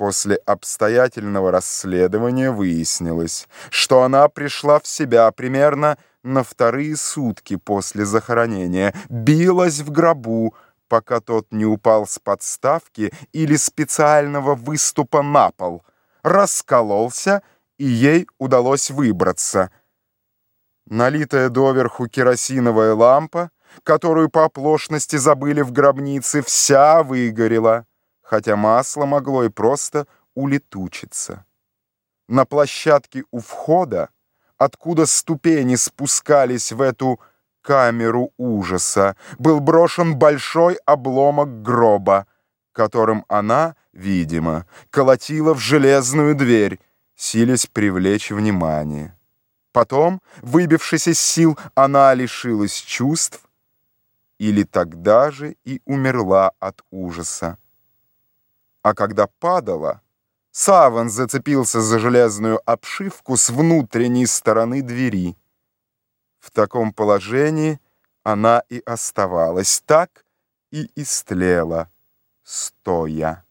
после обстоятельного расследования выяснилось, что она пришла в себя примерно на вторые сутки после захоронения, билась в гробу, пока тот не упал с подставки или специального выступа на пол, раскололся, и ей удалось выбраться. Налитая доверху керосиновая лампа, которую по оплошности забыли в гробнице, вся выгорела, хотя масло могло и просто улетучиться. На площадке у входа, откуда ступени спускались в эту камеру ужаса, был брошен большой обломок гроба, которым она, видимо, колотила в железную дверь, силясь привлечь внимание. Потом, выбившись из сил, она лишилась чувств или тогда же и умерла от ужаса. А когда падала, саван зацепился за железную обшивку с внутренней стороны двери. В таком положении она и оставалась, так и истлела, стоя.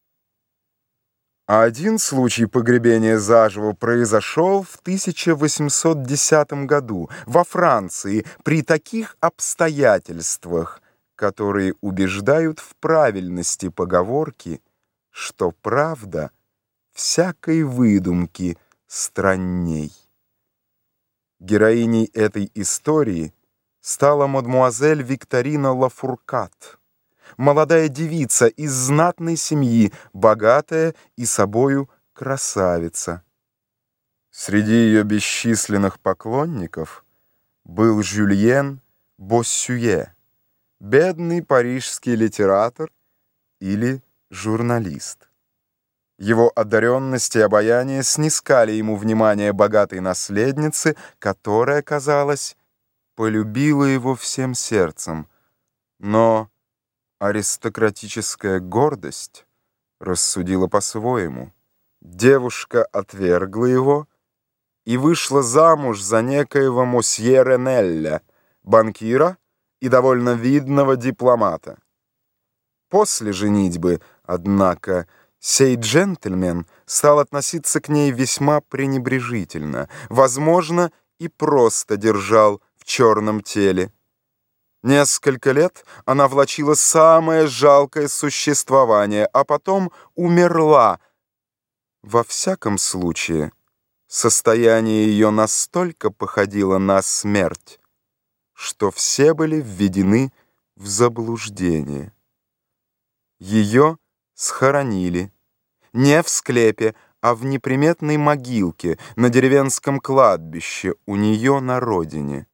А один случай погребения заживо произошел в 1810 году во Франции при таких обстоятельствах, которые убеждают в правильности поговорки, что правда всякой выдумки странней. Героиней этой истории стала мадмуазель Викторина Лафуркат, молодая девица из знатной семьи, богатая и собою красавица. Среди ее бесчисленных поклонников был Жюльен Боссюэ, бедный парижский литератор или журналист. Его одаренность и обаяние снискали ему внимание богатой наследницы, которая, казалось, полюбила его всем сердцем. Но аристократическая гордость рассудила по-своему. Девушка отвергла его и вышла замуж за некоего мосье Ренелля, банкира и довольно видного дипломата. После женитьбы, однако, сей джентльмен стал относиться к ней весьма пренебрежительно, возможно, и просто держал в черном теле. Несколько лет она влачила самое жалкое существование, а потом умерла. Во всяком случае, состояние ее настолько походило на смерть, что все были введены в заблуждение. Ее схоронили не в склепе, а в неприметной могилке на деревенском кладбище у нее на родине.